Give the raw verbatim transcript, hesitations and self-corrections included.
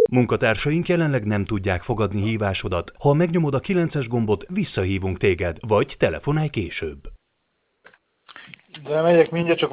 Munkatársaink jelenleg nem tudják fogadni hívásodat. Ha megnyomod a kilences gombot, visszahívunk téged, vagy telefonálj később. De megyek mindjárt, csak